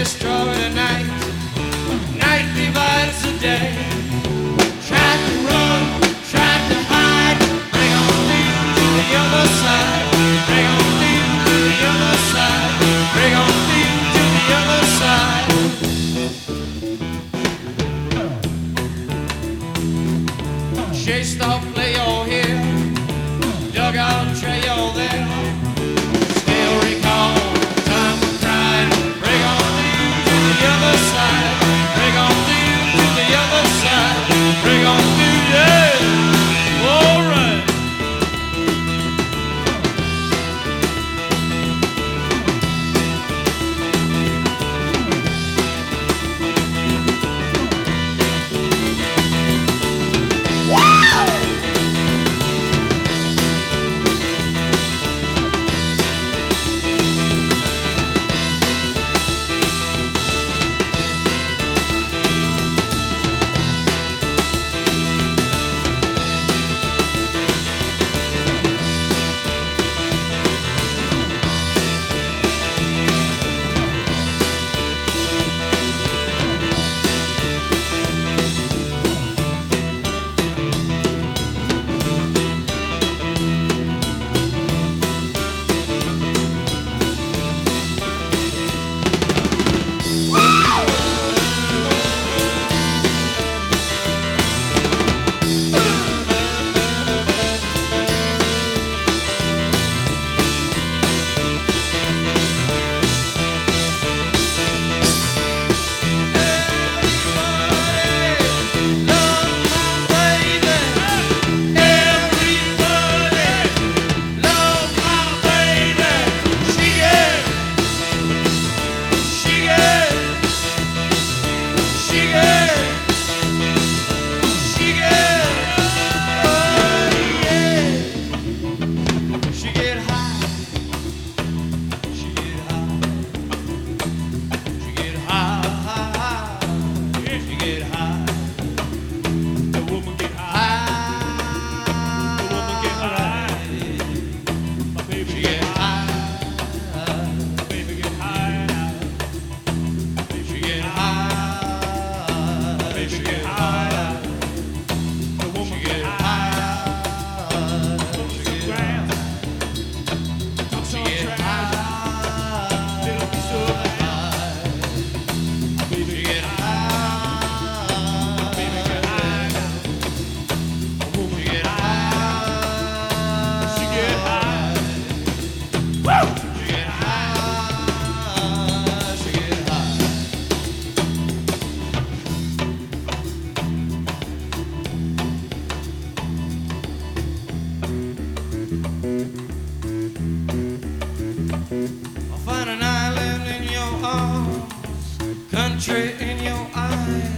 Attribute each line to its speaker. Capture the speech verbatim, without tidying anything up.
Speaker 1: destroy the night. Night divides the day. Try to run, try to hide. Bring on deep to the other side. Bring on deep to the other side. Bring on deep to the other side. Chased off, play all here. Dug out, trail there. Still recall time of pride. Bring on deep to the other side. Bring on deep to the other side. Bring on deep, yeah. All right. I'll find an island in your arms, country in your eyes.